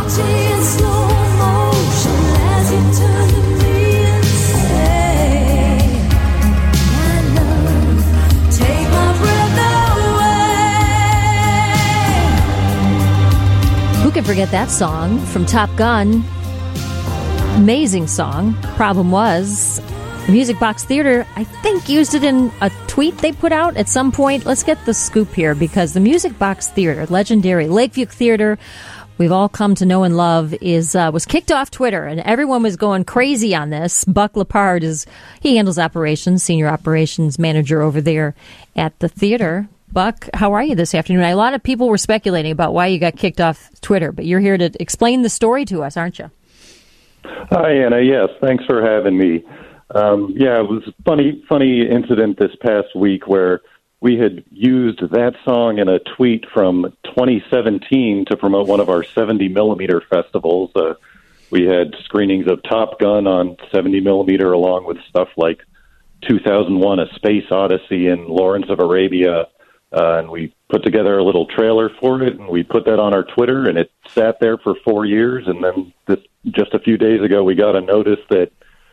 Who can forget that song from Top Gun? Amazing song. Problem was, the Music Box Theater, I think, used it in a tweet they put out at some point. Let's get the scoop here, because the Music Box Theater, legendary Lakeview Theater, we've all come to know and love, was kicked off Twitter, and everyone was going crazy on this. Buck Lepard he handles operations, senior operations manager over there at the theater. Buck, how are you this afternoon? A lot of people were speculating about why you got kicked off Twitter, but you're here to explain the story to us, aren't you? Hi, Anna. Yes, thanks for having me. It was a funny incident this past week where we had used that song in a tweet from 2017 to promote one of our 70mm festivals. We had screenings of Top Gun on 70mm along with stuff like 2001: A Space Odyssey and Lawrence of Arabia. And we put together a little trailer for it, and we put that on our Twitter, and it sat there for 4 years. And then just a few days ago, we got a notice that,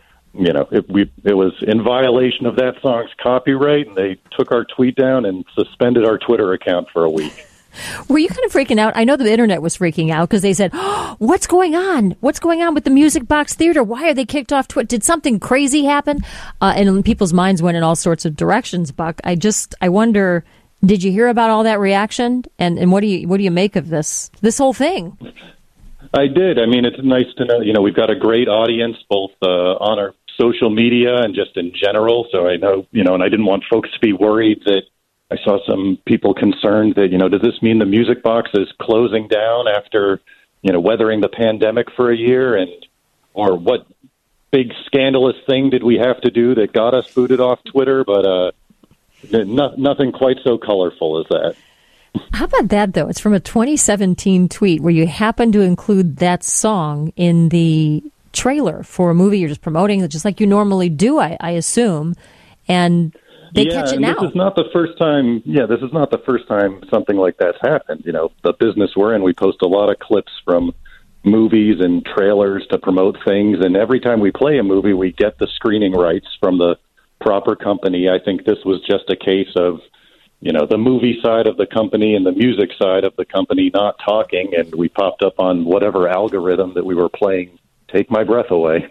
it was in violation of that song's copyright, and they took our tweet down and suspended our Twitter account for a week. Were you kind of freaking out? I know the internet was freaking out because they said, what's going on? What's going on with the Music Box Theater? Why are they kicked off Twitter? Did something crazy happen? And people's minds went in all sorts of directions, Buck. I wonder, did you hear about all that reaction? And what do you make of this whole thing? I did. I mean, it's nice to know, we've got a great audience both on our social media and just in general. So I know, and I didn't want folks to be worried that I saw some people concerned that, does this mean the Music Box is closing down after, weathering the pandemic for a year? Or what big scandalous thing did we have to do that got us booted off Twitter? But nothing quite so colorful as that. How about that, though? It's from a 2017 tweet where you happen to include that song in the trailer for a movie you're just promoting, just like you normally do, I assume. And they catch it now. This is not the first time. Yeah, this is not the first time something like that's happened. The business we're in, we post a lot of clips from movies and trailers to promote things. And every time we play a movie, we get the screening rights from the proper company. I think this was just a case of, the movie side of the company and the music side of the company not talking, and we popped up on whatever algorithm that we were playing, Take My Breath Away.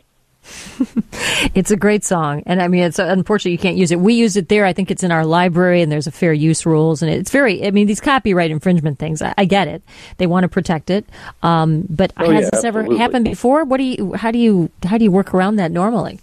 It's a great song, and I mean, it's unfortunately you can't use it. We use it there. I think it's in our library, and there's a fair use rules, and it's these copyright infringement things. I get it; they want to protect it, but has this ever happened before? How do you work around that normally?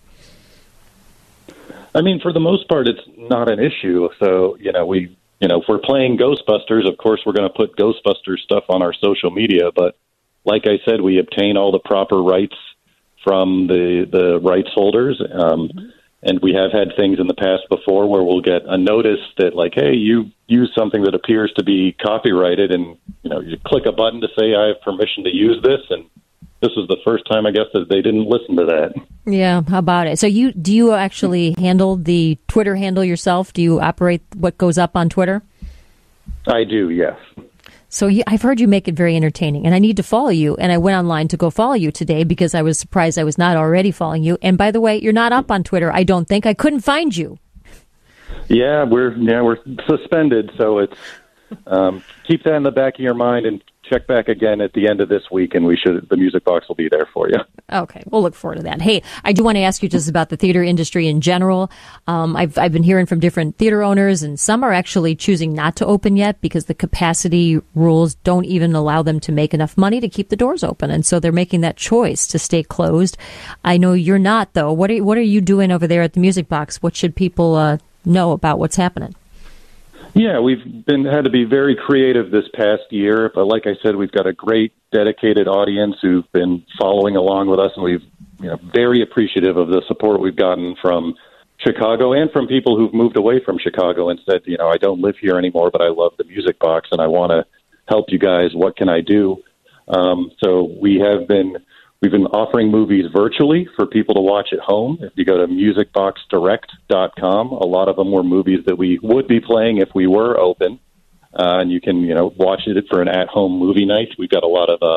I mean, for the most part, it's not an issue. So, if we're playing Ghostbusters, of course, we're going to put Ghostbusters stuff on our social media. But like I said, we obtain all the proper rights from the rights holders. And we have had things in the past before where we'll get a notice that, like, hey, you use something that appears to be copyrighted. And, you click a button to say, I have permission to use this. And this is the first time, I guess, that they didn't listen to that. Yeah, how about it? So do you actually handle the Twitter handle yourself? Do you operate what goes up on Twitter? I do, yes. So I've heard you make it very entertaining, and I need to follow you. And I went online to go follow you today because I was surprised I was not already following you. And by the way, you're not up on Twitter, I don't think. I couldn't find you. Yeah, we're suspended, so it's keep that in the back of your mind and check back again at the end of this week, and the Music Box will be there for you. Okay, we'll look forward to that. Hey, I do want to ask you just about the theater industry in general. I've been hearing from different theater owners, and some are actually choosing not to open yet because the capacity rules don't even allow them to make enough money to keep the doors open, and so they're making that choice to stay closed. I know you're not, though. What are you doing over there at the Music Box? What should people know about what's happening? Yeah, we've had to be very creative this past year, but like I said, we've got a great dedicated audience who've been following along with us, and we've very appreciative of the support we've gotten from Chicago and from people who've moved away from Chicago and said, I don't live here anymore, but I love the Music Box and I want to help you guys. What can I do? So we've been offering movies virtually for people to watch at home. If you go to musicboxdirect.com, a lot of them were movies that we would be playing if we were open. And you can, watch it for an at-home movie night. We've got a lot of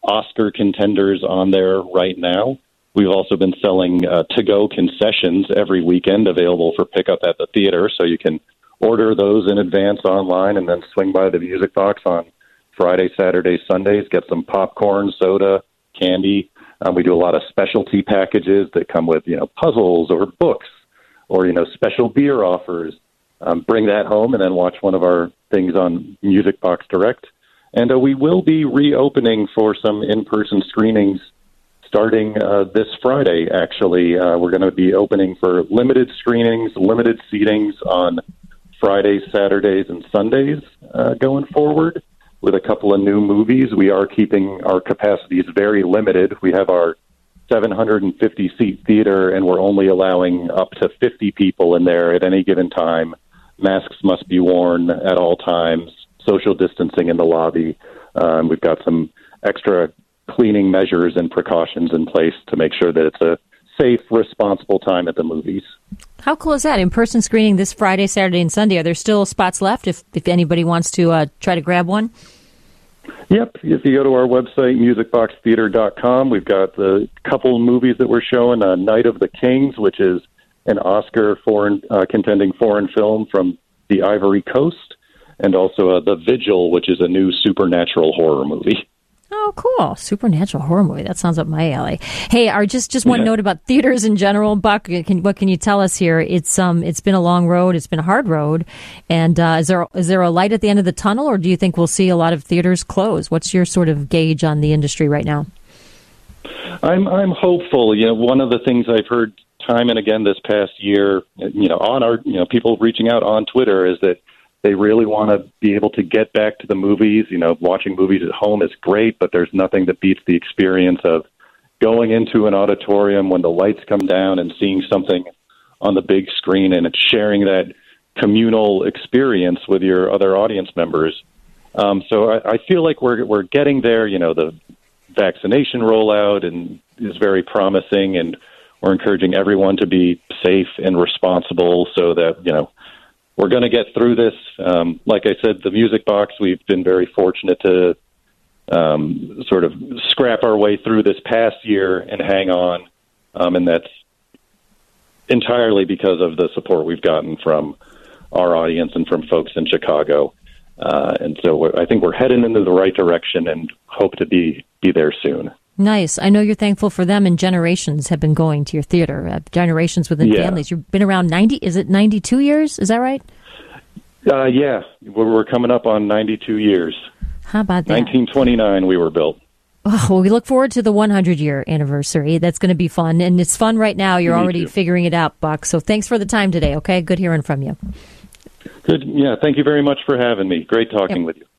Oscar contenders on there right now. We've also been selling to-go concessions every weekend available for pickup at the theater, so you can order those in advance online and then swing by the Music Box on Friday, Saturday, Sundays, get some popcorn, soda, candy. We do a lot of specialty packages that come with, puzzles or books or, special beer offers. Bring that home and then watch one of our things on Music Box Direct. And we will be reopening for some in-person screenings starting this Friday, actually. We're going to be opening for limited screenings, limited seatings on Fridays, Saturdays, and Sundays going forward with a couple of new movies. We are keeping our capacities very limited. We have our 750-seat theater, and we're only allowing up to 50 people in there at any given time. Masks must be worn at all times, social distancing in the lobby. We've got some extra cleaning measures and precautions in place to make sure that it's a safe, responsible time at the movies. How cool is that? In-person screening this Friday, Saturday, and Sunday. Are there still spots left if anybody wants to try to grab one? Yep. If you go to our website, musicboxtheater.com, we've got the couple movies that we're showing, Night of the Kings, which is an Oscar contending foreign film from the Ivory Coast, and also The Vigil, which is a new supernatural horror movie. Oh, cool. Supernatural horror movie. That sounds up my alley. Hey, just one note about theaters in general, Buck. What can you tell us here? It's been a long road. It's been a hard road. And is there a light at the end of the tunnel, or do you think we'll see a lot of theaters close? What's your sort of gauge on the industry right now? I'm hopeful. One of the things I've heard time and again this past year, on our, people reaching out on Twitter, is that they really want to be able to get back to the movies. Watching movies at home is great, but there's nothing that beats the experience of going into an auditorium when the lights come down and seeing something on the big screen, and it's sharing that communal experience with your other audience members. So I feel like we're getting there. The vaccination rollout is very promising, and we're encouraging everyone to be safe and responsible so that, we're going to get through this. Like I said, the Music Box, we've been very fortunate to sort of scrap our way through this past year and hang on. And that's entirely because of the support we've gotten from our audience and from folks in Chicago. And so I think we're heading into the right direction and hope to be there soon. Nice. I know you're thankful for them, and generations have been going to your theater. Generations within families. You've been around 92 years? Is that right? Yeah. We're coming up on 92 years. How about that? 1929 we were built. Oh, well, we look forward to the 100-year anniversary. That's going to be fun. And it's fun right now. You're already figuring it out, Buck. So thanks for the time today, okay? Good hearing from you. Good. Yeah, thank you very much for having me. Great talking with you.